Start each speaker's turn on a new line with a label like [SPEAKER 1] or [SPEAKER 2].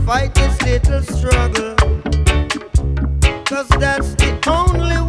[SPEAKER 1] fight this little struggle, 'cause that's the only